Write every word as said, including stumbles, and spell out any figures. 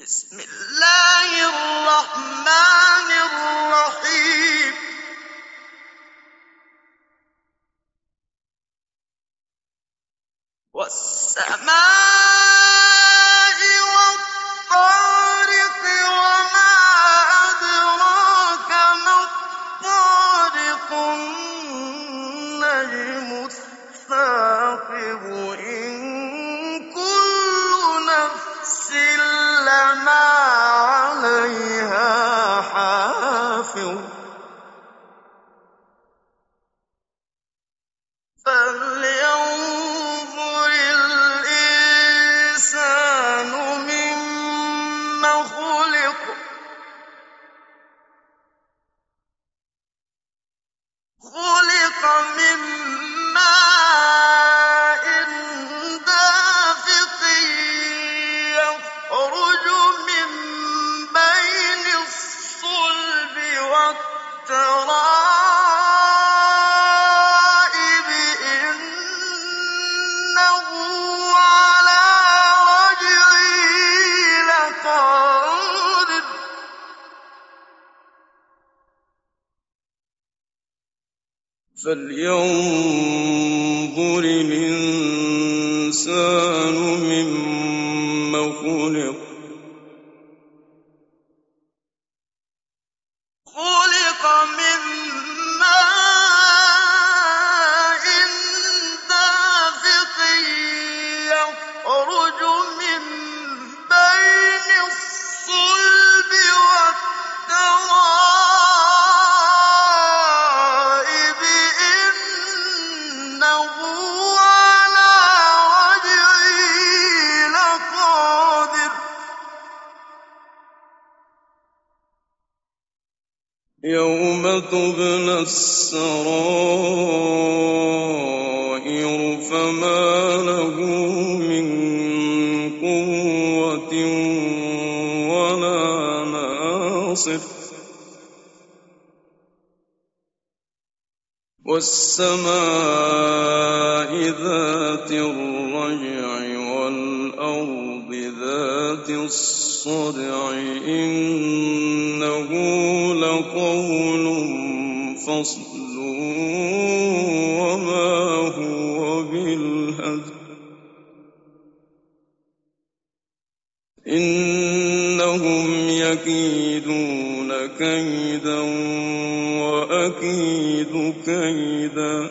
بسم الله الرحمن الرحيم والسماء والطارق وما أدراك ما الطارق النجم الثاقب إن كل نفس لما عليها حافظ فلينظر الإنسان مما خلق خلق من ماء دافق يخرج من بين الصلب والترائب إنه على رجعه لقادر فلينظر الإنسان مما خلق خلق من ماء دافق يخرج من بين الصلب والترائب إنه على رجعه لقادر يوم تبلى السرائر فما له من قوة ولا ناصر والسماء ذات الرجع والأرض ذات الصدع إنه لقول فصل وما هو بالهزل إنهم يكيدون كيدا وأكيد كيدا